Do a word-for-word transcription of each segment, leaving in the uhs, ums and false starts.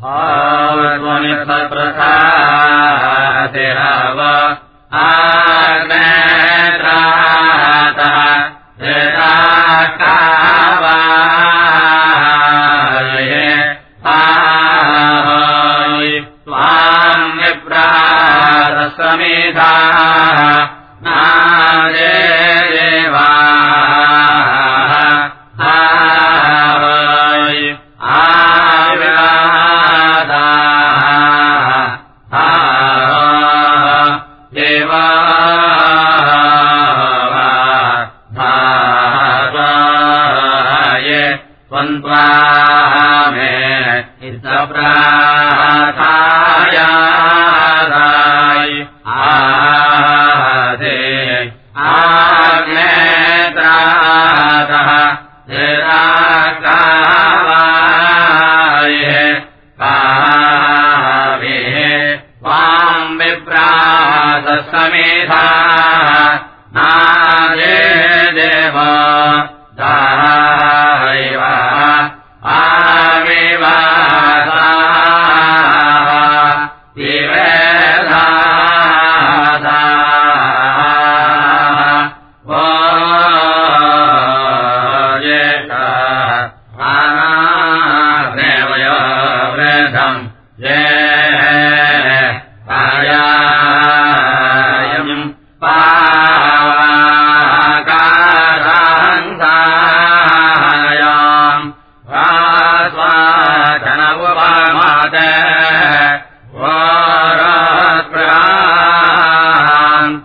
आत्मनिर्भरप्रसादेव आग्नेत्रातः जटाकावाये आहै त्वां विप्रासमेधाः नारे देवाः आहै आविरादाः आह देवाय त्वन्त्वामे इतप्राथायादाय आदे आग्नेत्रातः जटाकावाय पावे वां विप्रासमेधाः नारे देव दायव आविवादाः दिवेदादाः वोजेता आनाग्नेवयो वृद्धम् ये पायायम् पाकारान्तायाम् वास्वाचनवमाते वारत्प्रान्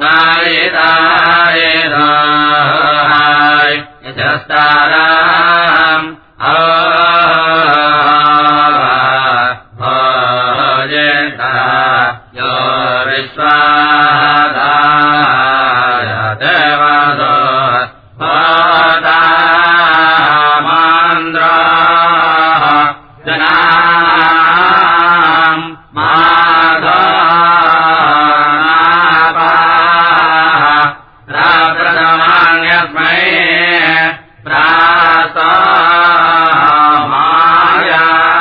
सुनायितायिताय यजस्ताराम् भजेता यो विश्वादाय देवदो भदामान्द्राः जनाम् माधनापाः राप्रथमान्यस्मै प्रासामाया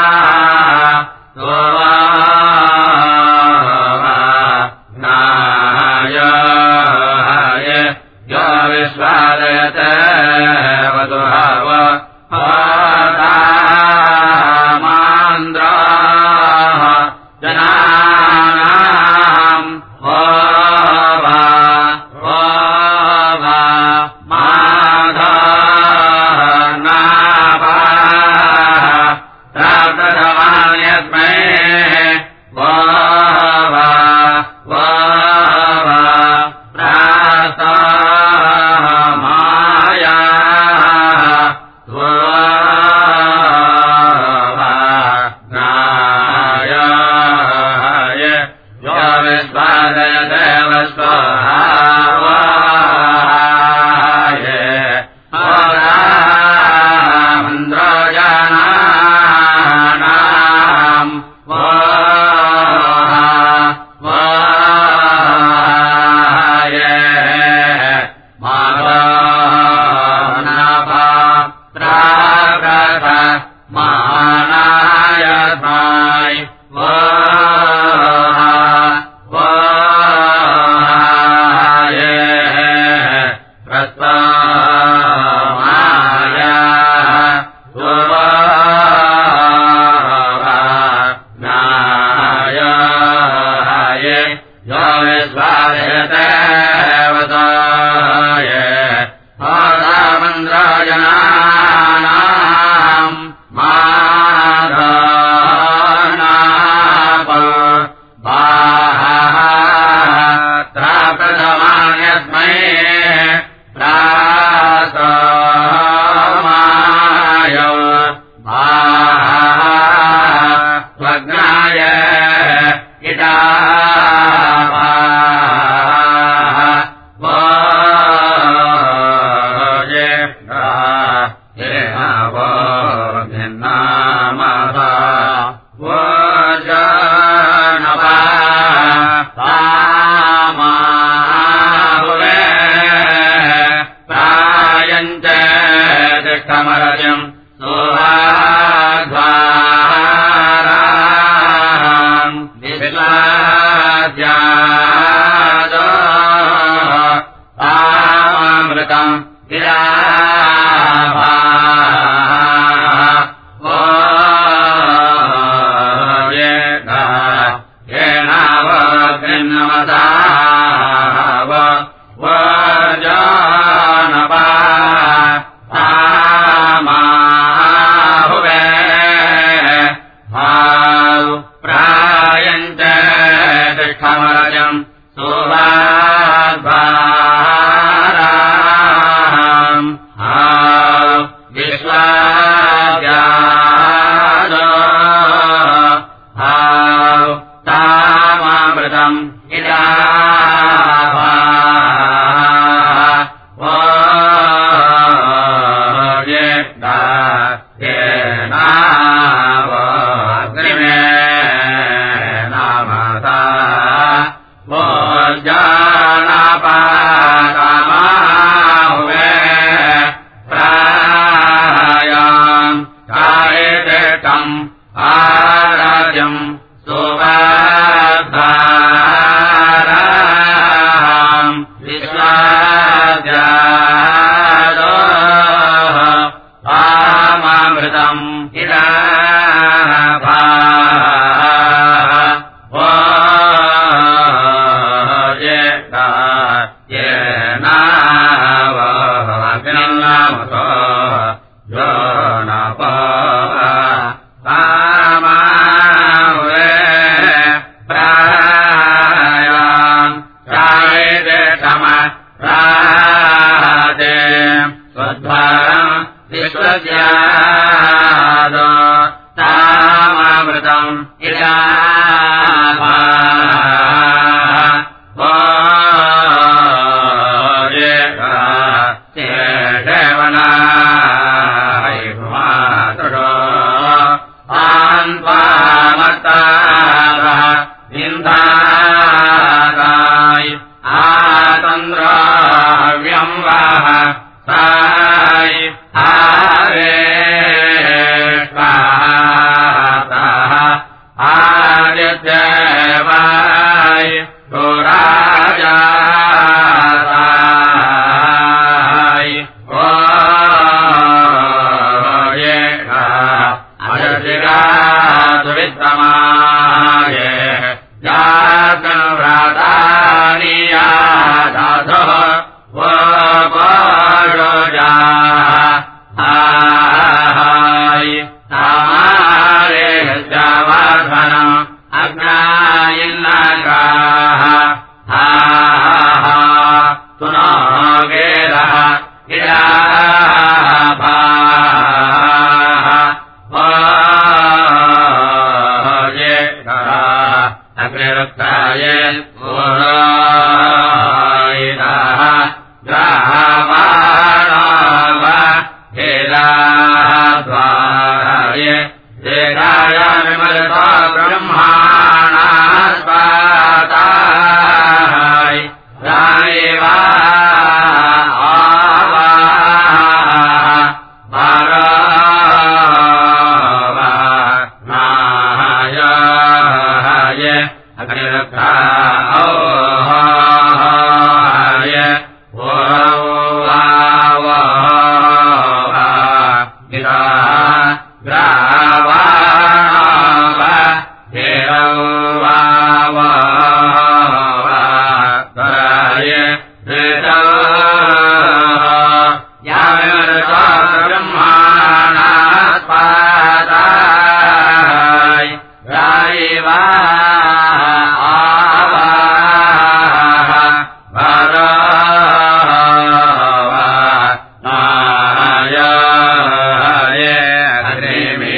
नाय यो विश्वादयते वधुहव मान्द्राः जनानाम् वोवा वोवा माधनापाः प्राप्रथमान्यस्मै वोवा वोवा प्रासामाया नाय यो विश्वादयते वस्वाहाय मन्द्रजनानाम् वोहा वोहाय माघनापा प्रागत मानायस्मै वोहा वोहाय प्रस्वामाय नाय यो विश्वादयते वदाय मन्द्रजनानाम् माधनाप बाहाः त्राप्रथमान्यस्मै प्रासामाय बाहाः त्वग्नाय इटापाः वोजेता येहावो भिन्नामसा वोजनपा पामाहुवे प्रायञ्च दिष्टमरजम् सुवाध्वारा नावग्निमे नामसा भोजानापादामाहुवे प्रायाम् कायेतम् आराध्यम् सुवाद्धाराम् विश्वाद्यादो आमामृतम् इडाभा भोजेता येनावग्निर्नामतो यो नप कामाहुवे प्रायाम् चायेतम प्राते स्वध्वरम् विश्वस्याद तामामृतम् इडाभा भोजेता शेषवनाय मातुरो आन्त्वामत्तारः इन्धाराय आतन्द्राव्यम् वाह साय आरेष्टातः आदित्यवाय पुराजाय ओयेका अजशिरासुवित्तमाये यातनव्रातानि यादाधः वपरोजा आहाय तामारे जवाधनम् अग्नायिन्नगाः आहा तुनागेरः इडाभाः भोजेता अग्निरुक्ताये पुरोहितः ग्रावाणाव हेलाद्वाराये देहाय विमलता ब्रह्माणास्पाताय रायेवा आवाः भारावानाय अग्निरुक्ताय ग्रावाणाव हेरवावराय यामृता ब्रह्माणास्पाताय रायेवा आवाः भारावानाय अग्निमे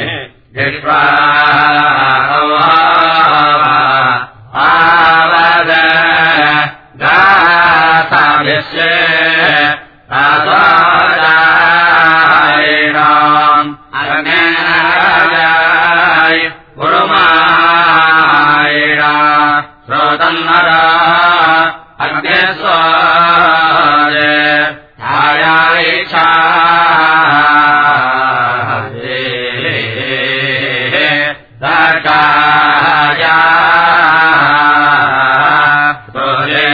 आवद गासाभिष्ये आसादायिणाम् अग्नेयाय पुरुमायिणा श्रोतन्नरा अग्नेस्वाये छायायिषा दर्गाया सोये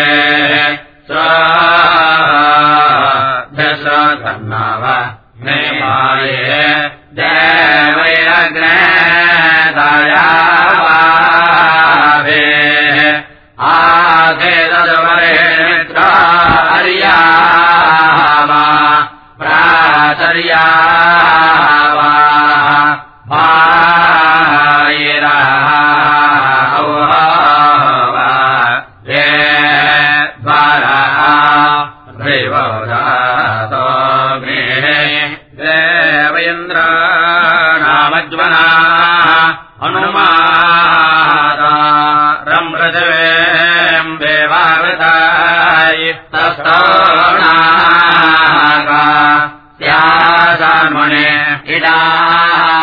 स्वधस्रधन्नव नेमाये देवयग्ने दयावाभे आगे तद्वरे मित्रार्यामा प्राचर्यावा देवेन्द्राणामज्वना अनुमादा रम्रजवेम् देवावृताय तस्थोणागा स्यासान्मुने इडा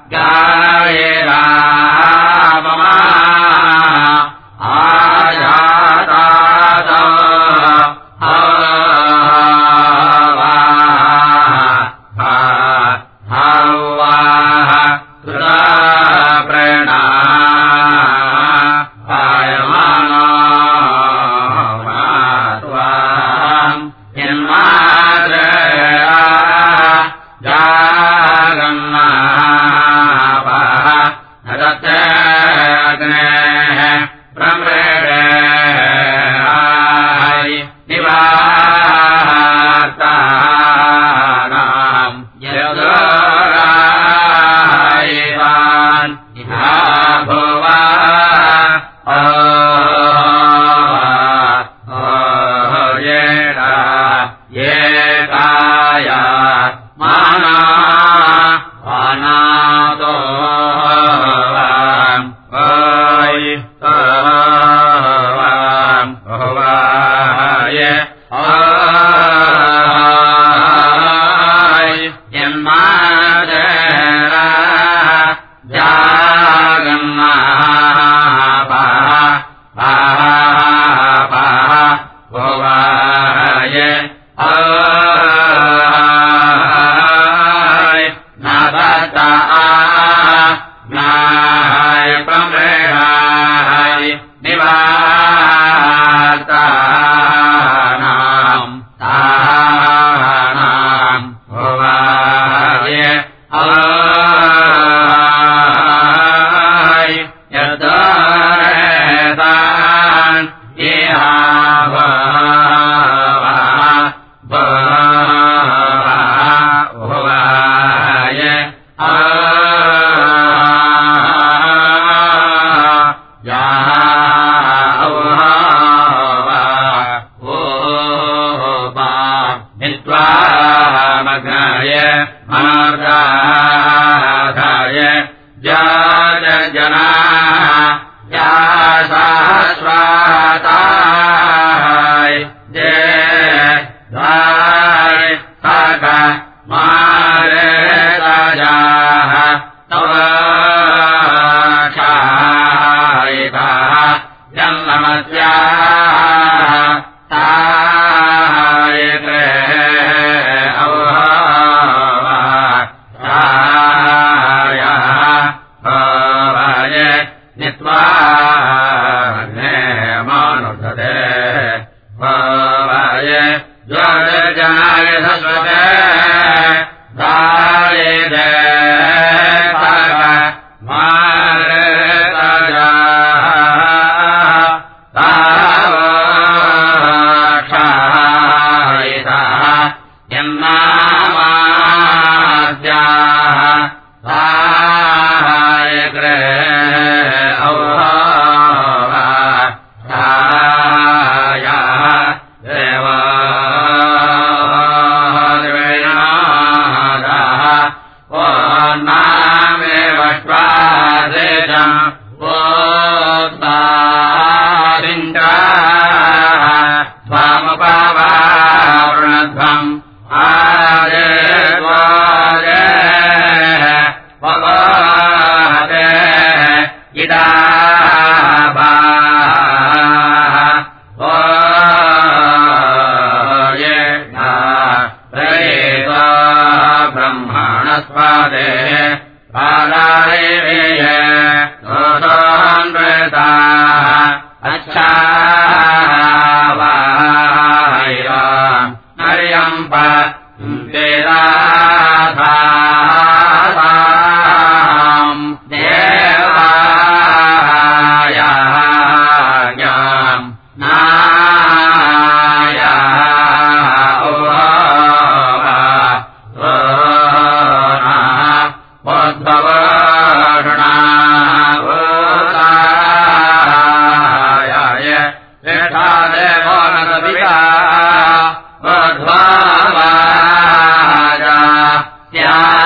Yeah.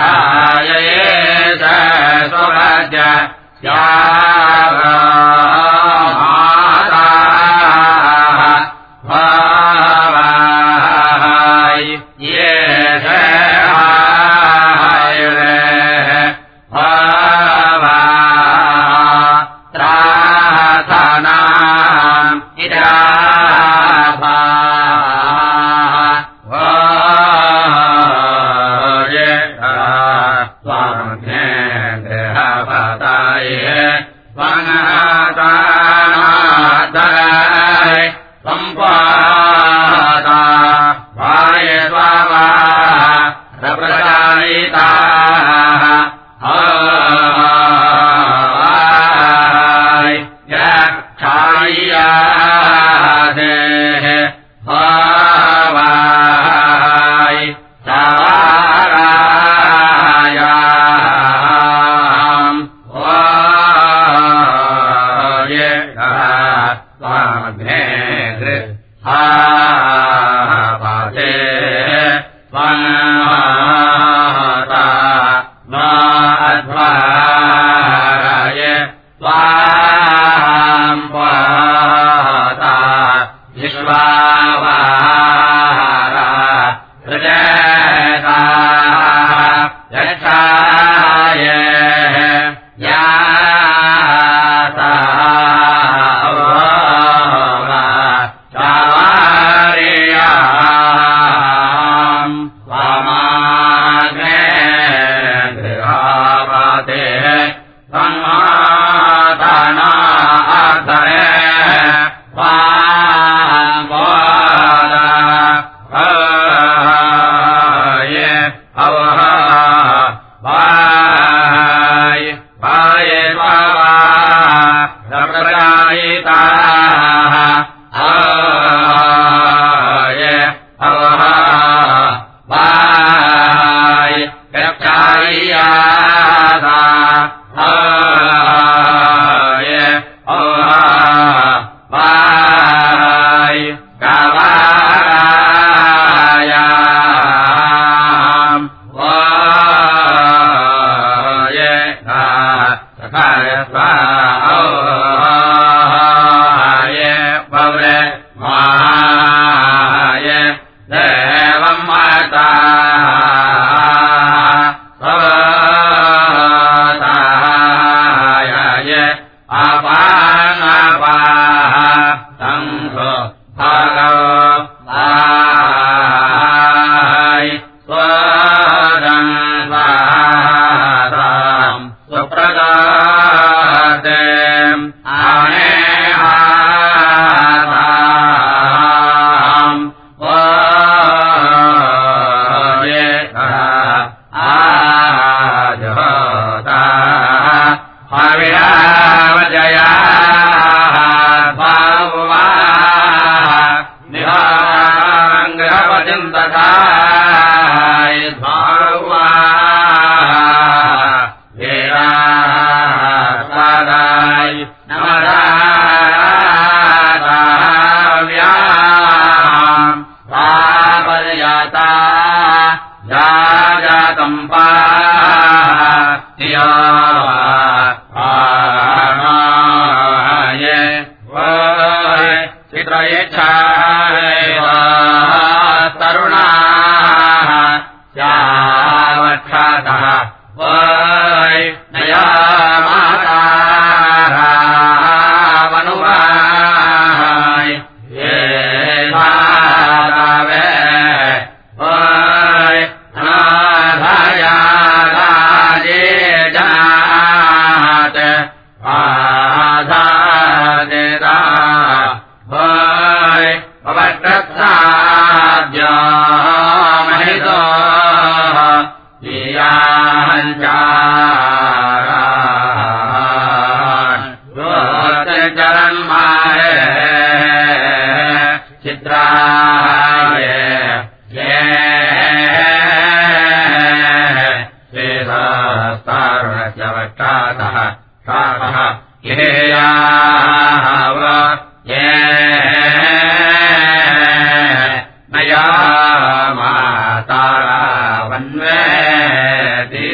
वन्वेति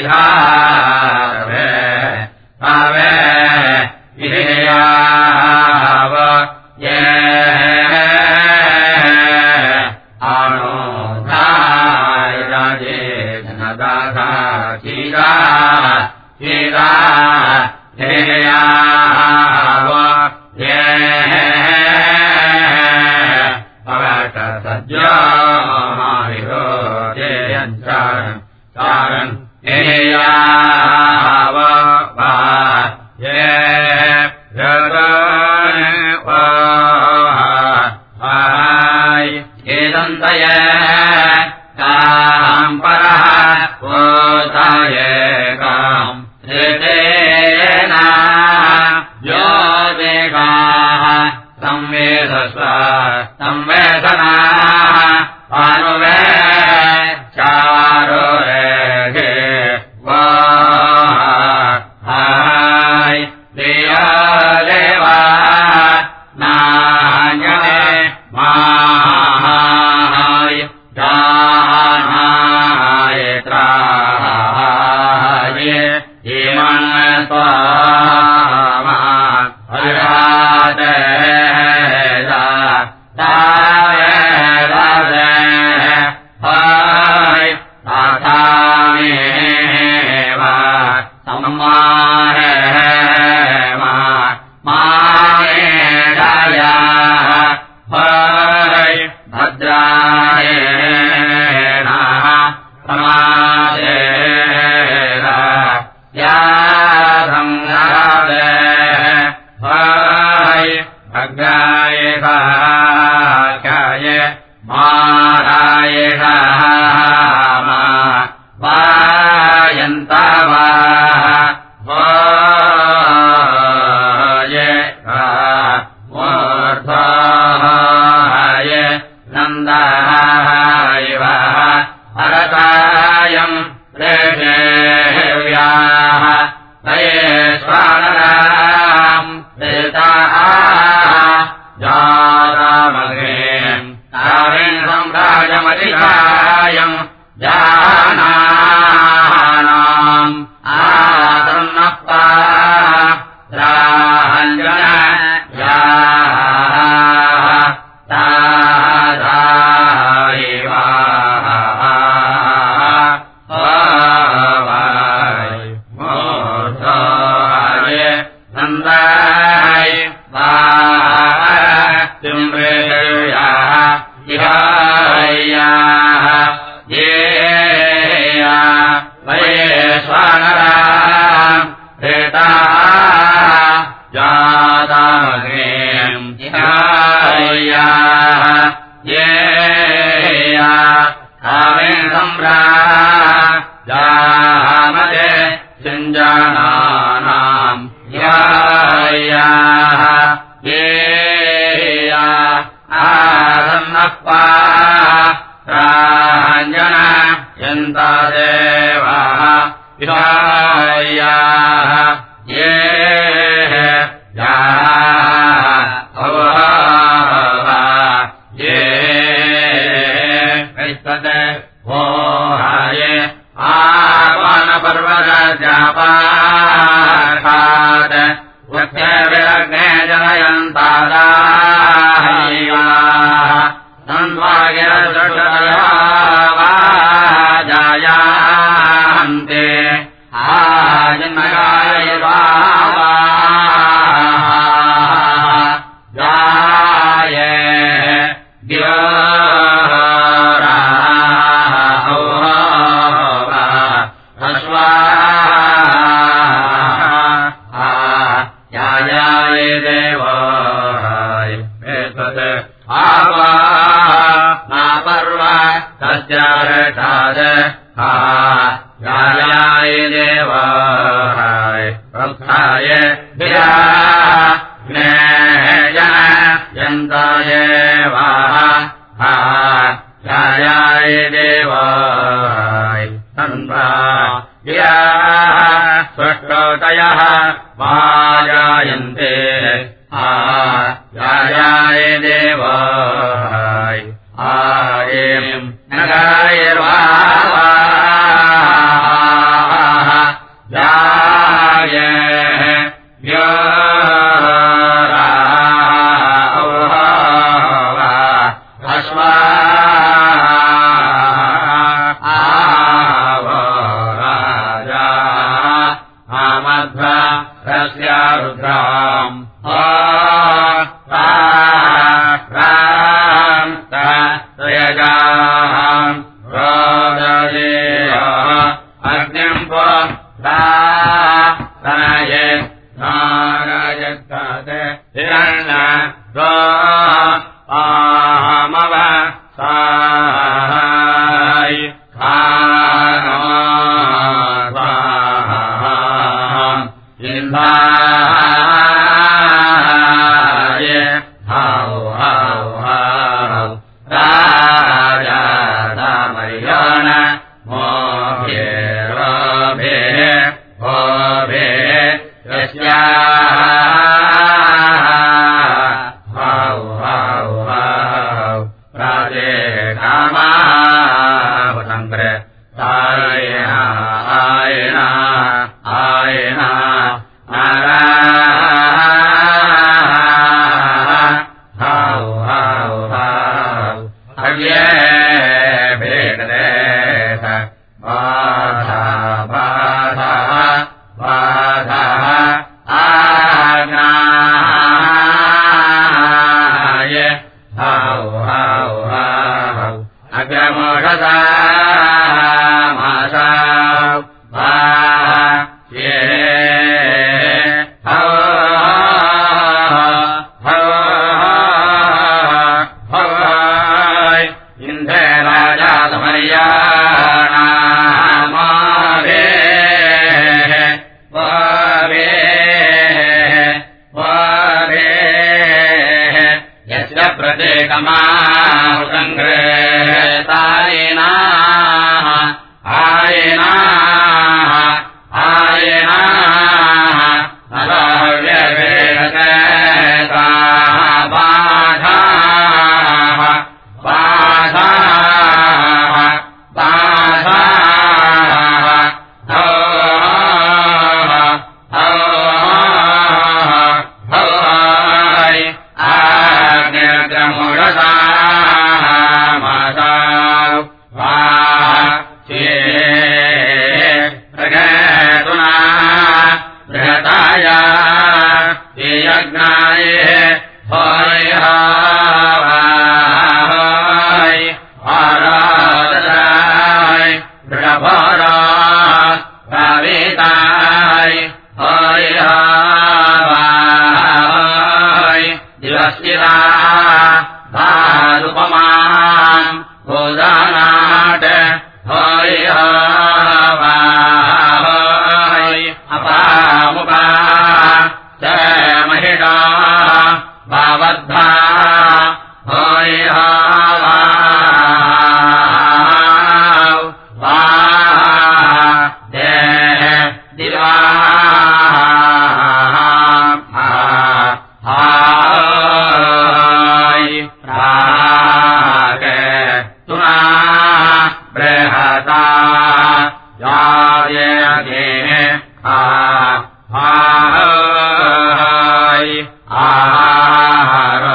विहारवे भावे विहेयाव ये अनुधाय राजे धनदाधा चीरा चीरा हेयाव ये भवत सज्जो मारिहो जयञ्चारन् चारन् हेयाव वा ये एदन्तय काम् परः ओताये काम् ऋतेन यो देगाः संवेदस्व संवेदना अनुवे चारो रेघे वाहाय देया देवा नान्यने माहाय दानाय त्राय इमन् स्वामा हराते दाय राजे हाय ताथामेवा सम्माहे मा माने दया हाय भद्राय नः समादेव याधंगादे हाय भग्राय काय माराय मा वायन्तवा वाय मूर्धाय नन्दाय वा हरतायम् प्रेषेव्याः तये स्वानराम् प्रेताः जातामग्रेम् तारिणम् राजमधिकायम् जानानाम् आदन्नप्पा राञ्जन याः तादायिवा मूर्धाय नन्दाय वा तिम्रेयाः इहायाः येया वये स्वानराम् प्रेताः जातामग्रेम् इहायाः येया कामेन सम्रा जामते सिञ्जानानाम् यायाः येया आदन्नप्पा राञ्जन यन्ता देवाः विहायाः ये ये कैस्तते भोहाय आवानपर्वतजापाखात् वृक्षविरग्ने जनयन्तादाः तन्वागिरसुषयावाजायान्ते आजन्मगाय जाये यायाय देवाय एतत् आवा नापर्व तस्यारठाद यायाय देवाय वक्ताय भिया ज्ञेयन यन्ताय वाः यायाय देवाय तन्वा भिया स्पष्टतयः वाजायन्ते यायाय देवाय आयेम् नगाय मध्वा रस्या रुद्राम् राम् तयजाम् रोदयेयः अग्निम् तनये नारयत्तते हिरण्य आमव साय खानो इन्दाय हौ हौ हौ राजामर्यण मोभे रोभे भोभे यस्या हौ हौ हौ राजे कामावसङ्ग्रे आयना आयना आयना नारा हौ हौ हौ अग्ये भेददेश बाधा बाधा बाधा आज्ञाय हौ हौ हौ अग्रमोषसा मासाौ वा ये हौ हौ हौ इन्द्रे राजा समर्याणा मावे वावे वावे यस्य प्रत्येकमाहुसङ्ग्रेतायिना आयना आयना नलव्यवेदता बाधा बाधा बाधा हौ हौ हौ आग्नेयग्रमुषसा मासाौ वा ये प्रगतुना बृहताय ये यज्ञाय होय हाय आराधनाय बृहभारा भावेताय होय हाय दिवस्थिता भारुपमाम् भोदानाट होय हाय अपामुपा च महिषा भावद्धा होय वा दे दिवा हाय रागे तुना बृहता याये आ हाय आहार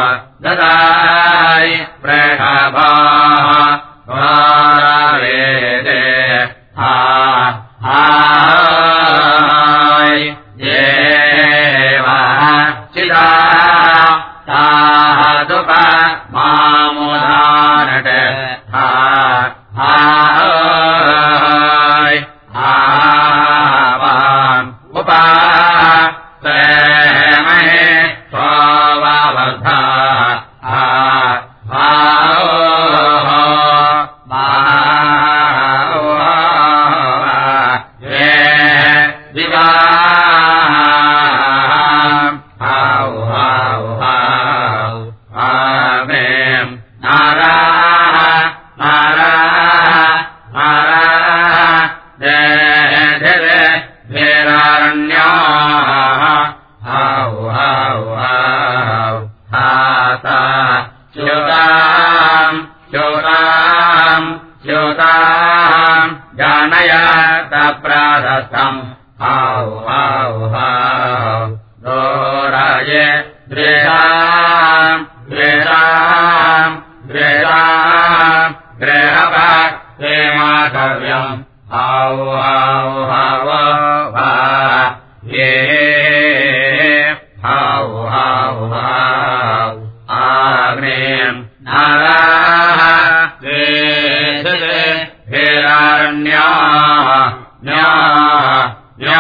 ददाय प्रभा वारवेदे हा हाय देवा चिदा तादुप मामुदानट हा हाय आवाम् उपा प्रेमहे स्वावधा हा ये दिवा हौ हौ हौ आमें नारा नारा नारा दे धे धेरारण्या हौ हौ हौ हाता च्युताम् च्युताम् च्युताम् जानय तप्राधस्थम् हौ हौ हौ दोराये दृढाम् दृढाम् दृढाम् गृहप हे माधव्यम् हौ हौ हौ वा न्या न्या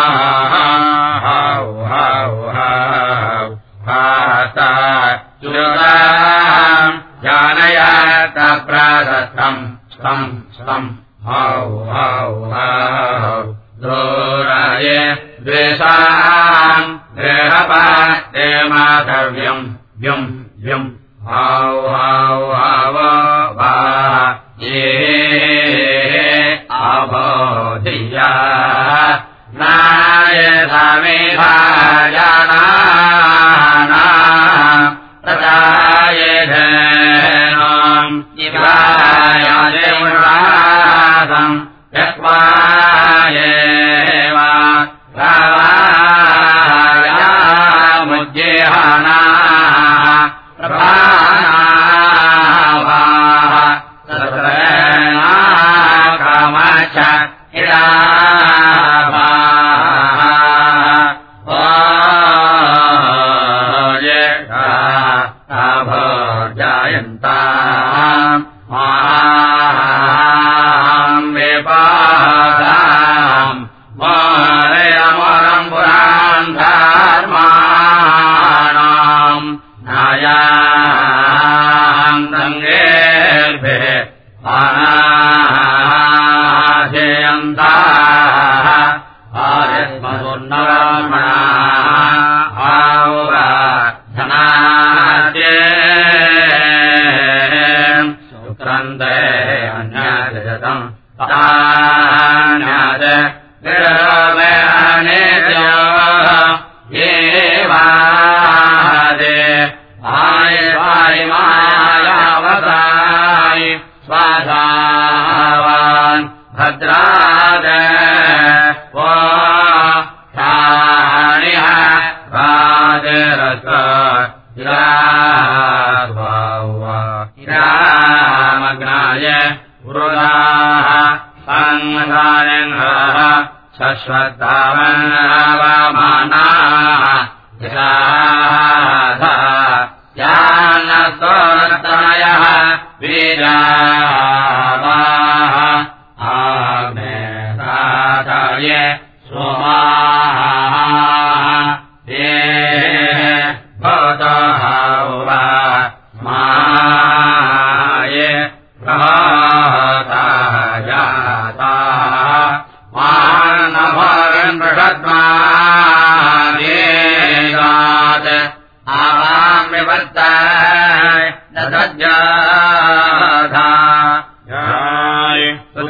हौ हौ हौ हाता चुराम् जानयत प्रादस्तम् स्तम् स्तम् हौ हौ हौ दोराये द्वेषाम् गृहपाते माधव्यम् व्यम् व्यम् हौ हौ हव वा ये अबोधिया नायधामेधा जानाना तदायधेनाम् इवायादिमुरासम् यक्वायेवा रावायामुज्जेहाना प्रभानावाः तत्रेणा कामच इडावाः ओजेता अभोर्जायन्ताम् माम् विपादाम् मारयमरम् पुरान् धर्माणाम् नायाम् दङ्गेर्भिः अनाशयन्ताः आर्यस्मदुर्नरामणा आवा धनाद्ये शुक्रन्दे अन्याजतम् तान्याज निरवेनेत्य येवादे आय वाय मायावताय स्वाधावान् भद्राद वो ठाणिः राजरस इरामग्नाय वृदाः संधानः शश्वतावन्नवमानाः यशाधा यानस्तोर्तनयः वीरावाः आग्नेताताये सोमाः ये भवतः वा माये प्रभातः जाताः मानभरन् बृहद्मादेगात् आवाम् विवर्ताय ददज्जाधा जाय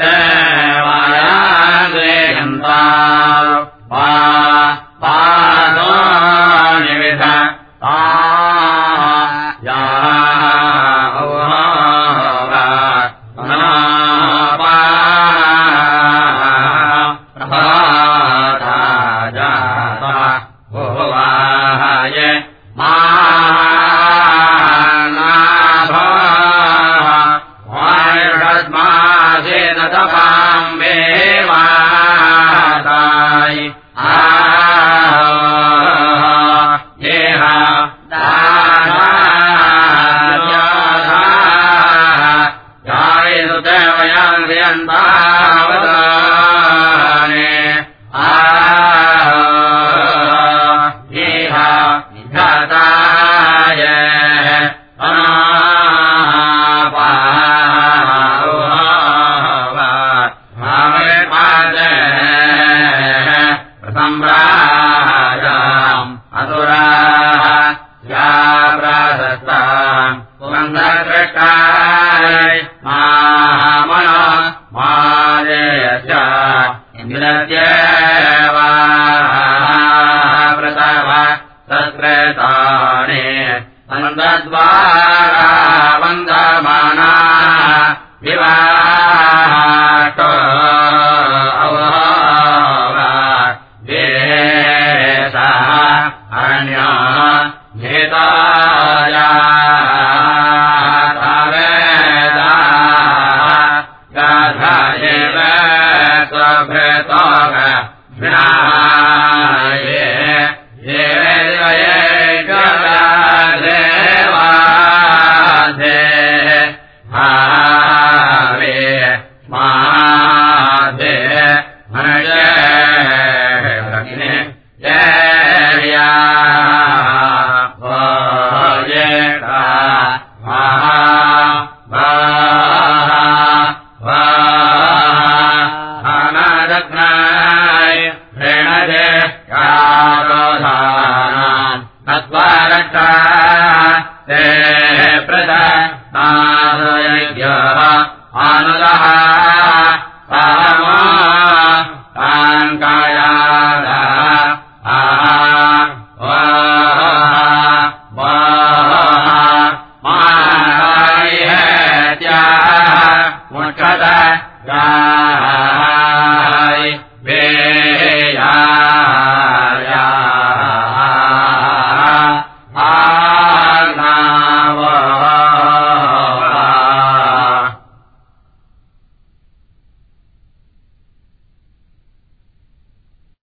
सुदेवायाग्रेयन्ता वा पादो निविध ता या भृणजे यारोधानाम् नत्वारक्षा ते प्रदनादयज्ञः आनुदः सामा ताङ्कायादः आहा वाहा वाहा मायत्याः मुक्षत